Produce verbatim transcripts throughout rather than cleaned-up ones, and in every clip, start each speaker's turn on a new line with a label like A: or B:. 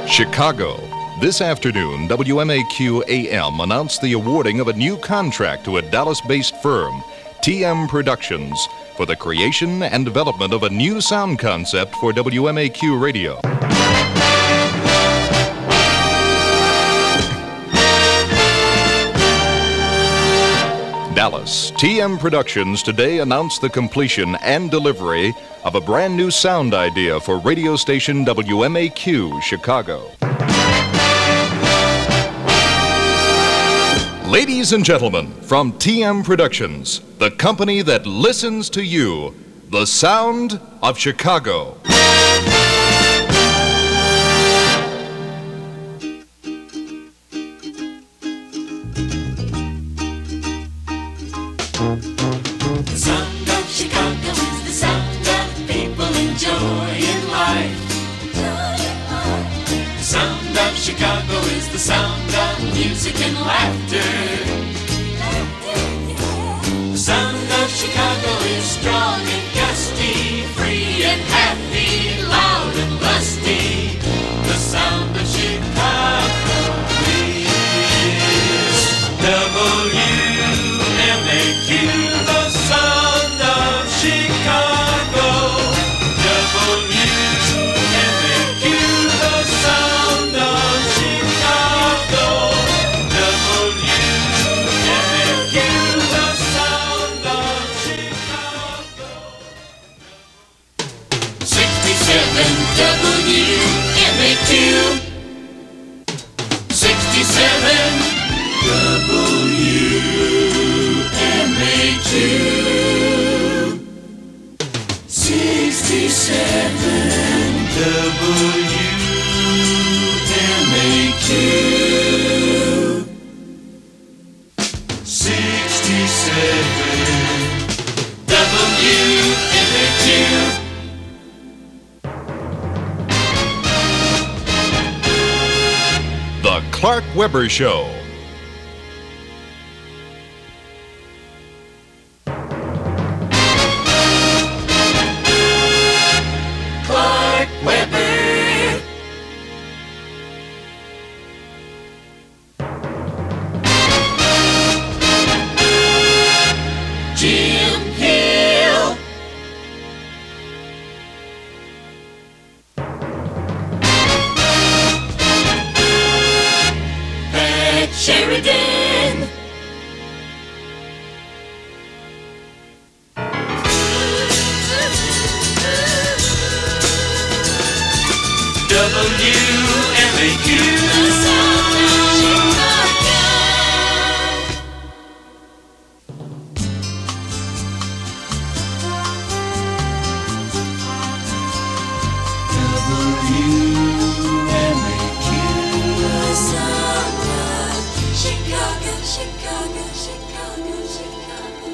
A: Chicago. This afternoon, W M A Q A M announced the awarding of a new contract to a Dallas-based firm, T M Productions, for the creation and development of a new sound concept for W M A Q Radio. Dallas. T M Productions today announced the completion and delivery of a brand new sound idea for radio station W M A Q Chicago. Ladies and gentlemen, from T M Productions, the company that listens to you, the sound of Chicago.
B: The sound of Chicago is the sound of people enjoying life. The sound of Chicago is the sound of music and laughter. The sound of Chicago is strong and gusty, free and happy, loud and lusty. The sound of Chicago is W M A Q, the sound of Chicago. W M A Q, the sound of Chicago. W M A Q, the sound of Chicago. sixty-seven W M A Q. sixty-seven W M A Q. sixty-seven W M A Q. sixty-seven W M A Q.
A: The Clark Weber Show.
B: Clark Weber. Jim Hill. Pat Sheridan. W M A Q. The sound of Chicago. W M A Q. The sound of Chicago, Chicago, Chicago, Chicago,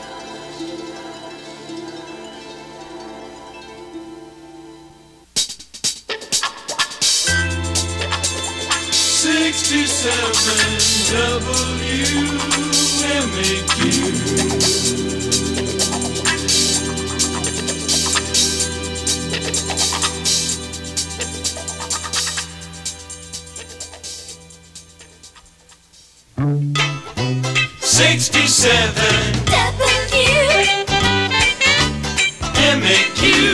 B: sixty-seven W M A Q. sixty-seven W M A Q.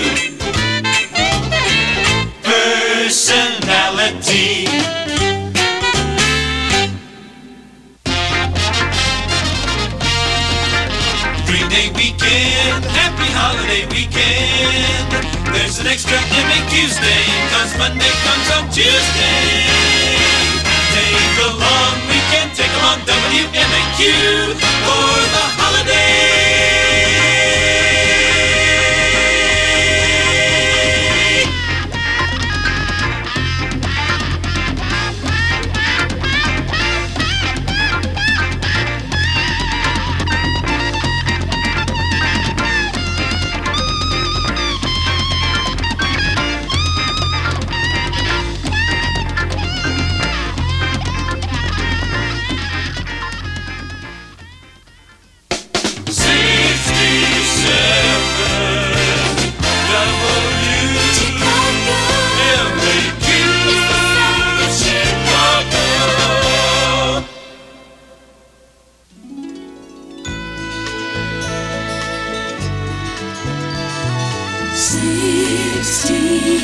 B: Personality. Three-day weekend, happy holiday weekend. There's an extra M A Tuesday, cause Monday comes on Tuesday. Take a long weekend, take a long W M A Q for the holiday.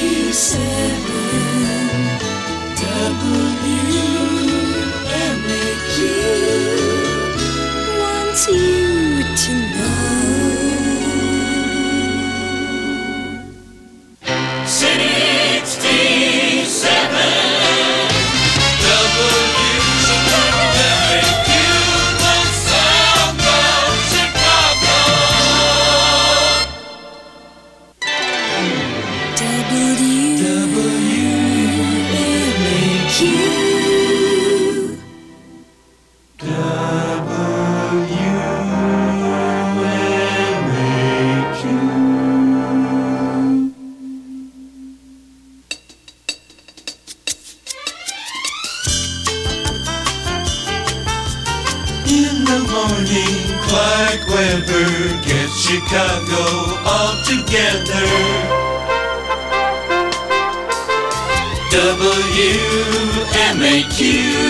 B: Chicago all together. W M A Q.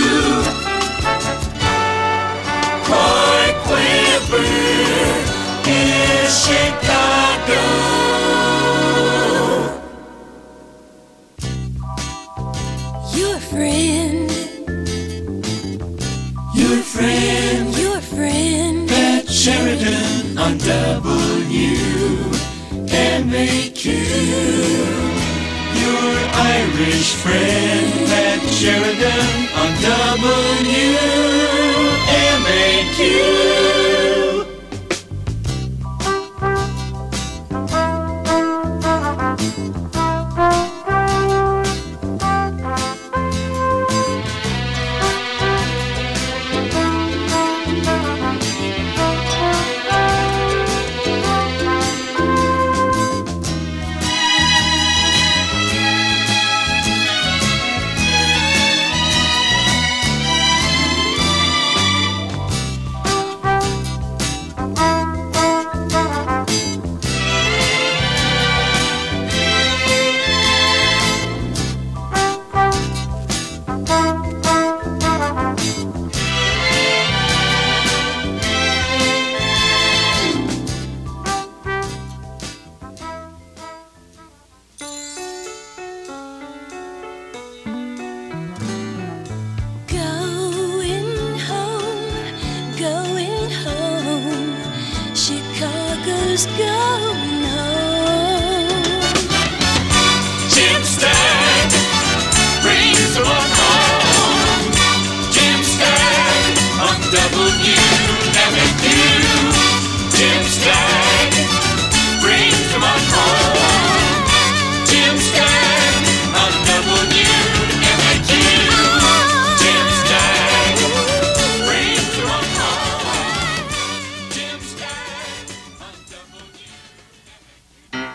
B: Clark Weber is Chicago.
C: Your friend.
B: Your friend.
C: Your friend.
B: Pat Sheridan on W M A Q. Your Irish friend, Pat Sheridan on W M A Q.
C: Chicago's going home.
B: Jim Stagg brings the one home. Jim Stagg on W M A Q. Jim Stagg brings the one home. Jim Stagg on W M A Q. Jim Stagg brings the one home. Jim Stagg on W M A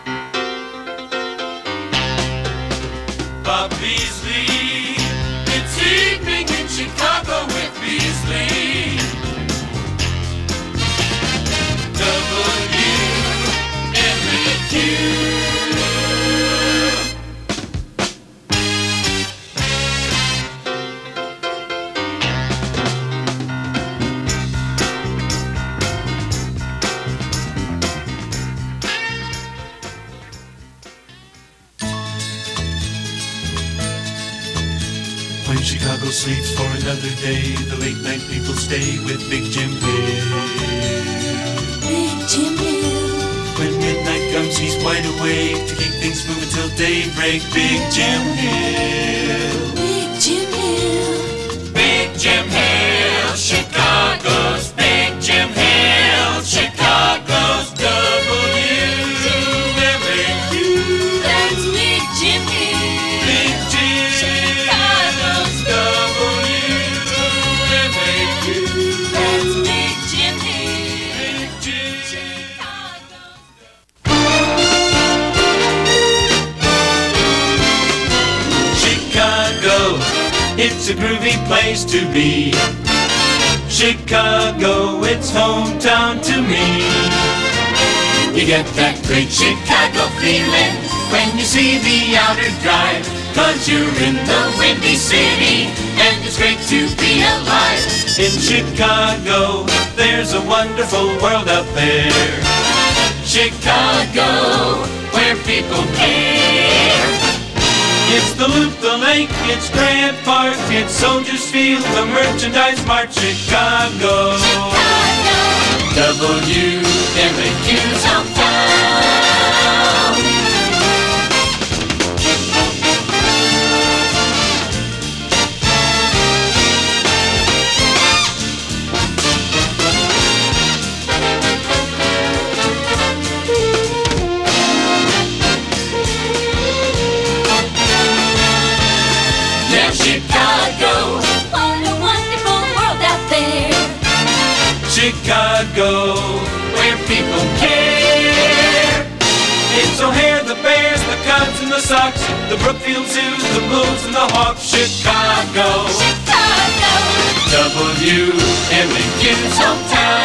B: Q. Bob Beasley, it's evening in Chicago with Beasley. W M A Q. When Chicago sleeps for another day, the late night people stay with Big Jim Hill.
C: Big Jim Hill.
B: When midnight comes, he's wide awake to keep things moving till daybreak. Big Jim Hill.
C: Big Jim Hill.
B: Big Jim Hill, Chicago's Big Jim Hill, Chicago's W M A Q.
C: That's Big Jim Hill.
B: Big Jim,
C: Chicago's
B: W M A Q.
C: That's Big Jim Hill.
B: Big Jim. Chicago, it's a groovy place to be. Chicago, it's hometown to me. You get that great Chicago feeling when you see the outer drive, 'cause you're in the Windy City and it's great to be alive. In Chicago, there's a wonderful world up there. Chicago, where people care. It's the Loop, the Lake, it's Grant Park, it's Soldiers Field, the Merchandise Mart, Chicago.
C: Chicago,
B: W M A Q's
C: hometown.
B: Yeah, Chicago,
C: What a wonderful world out there.
B: Chicago, where people care. It's O'Hare, the Bears, the Cubs and the Sox, the Brookfield Zoo, the Bulls and the Hawks. Chicago,
C: Chicago,
B: W M A Q's hometown.